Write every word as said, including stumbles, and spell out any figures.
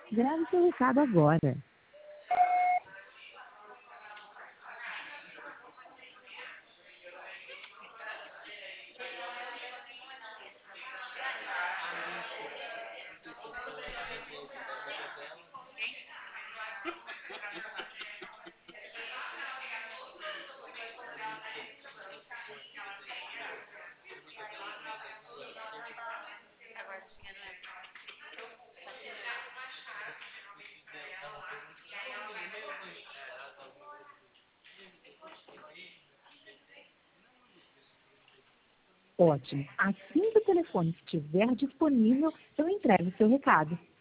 Grave seu recado agora. Ótimo. Assim que o telefone estiver disponível, eu entrego o seu recado.